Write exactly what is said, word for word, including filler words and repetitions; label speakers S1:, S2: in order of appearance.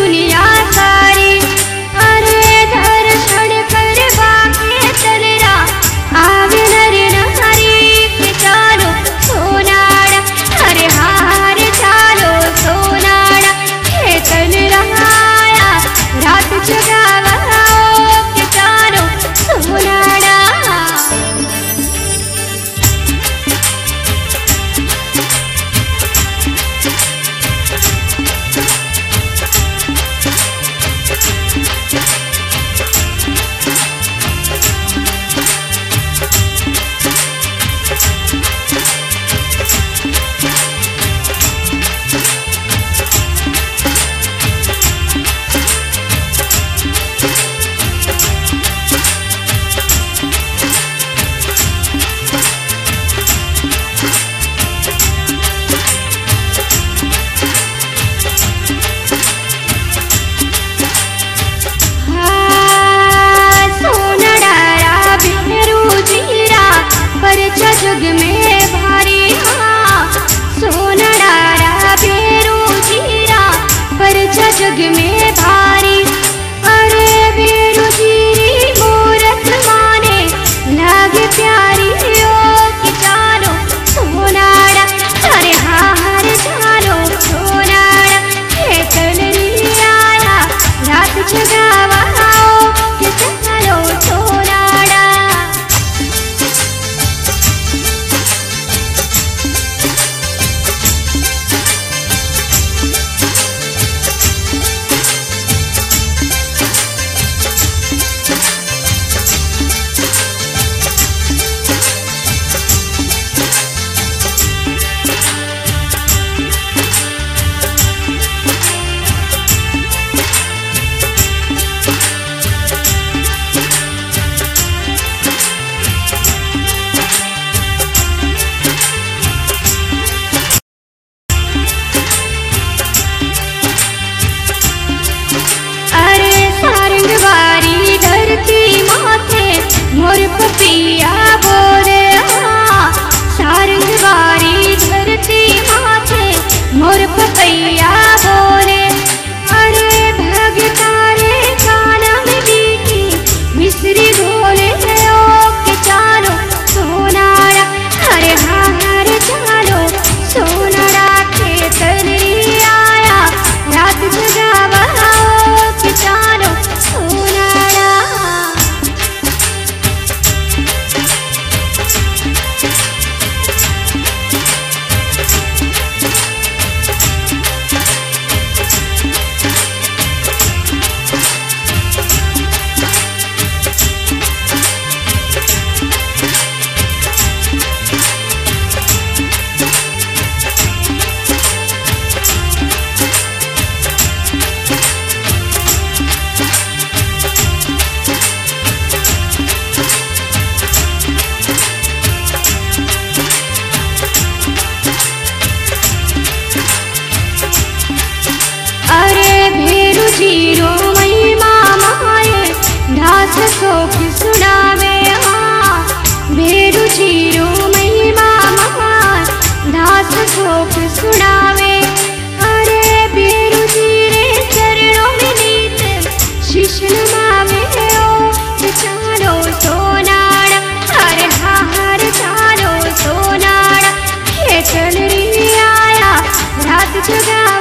S1: दुनिया सारी। अरे दर्शन करवा के चलरा आवे नर नारी के चालो सोनाड़ा। अरे हार चालो सोनाड़ा के चल रहा रात जगावा के चालो सोनाड़ा। जग में भारी हाँ सोनाड़ा बेरू जीरा परचा जग में भारी। अरे बेरू जीरी मूरत माने लागे प्यारी ओ कि चालो सोनाड़ा। अरे हार चालो सोनाड़ा के चल रही आया रात जगावा के चालो सोनाड़ा। मोर पपिया बोले हाँ सारंगवारी धरती माथे मोर पपैया बोले। अरे भगतारे काना में बीती मिश्री बोले ओ के चालो सोनाड़ा। अरे हार चालो सोनाड़ा के तरी आया रात जगावा के चालो सोनाड़ा। अरे भेरू जीरो महिमा माए दास शोक सुनावे हाँ भेरू जीरो महिमा माए दास शोक सुनावे। अरे भेरू जीरे चरणों में नीत शीश नमावे ओ चालो सोनाड़ा। अरे हार चालो सोनाड़ा के चल रही आया रात जगा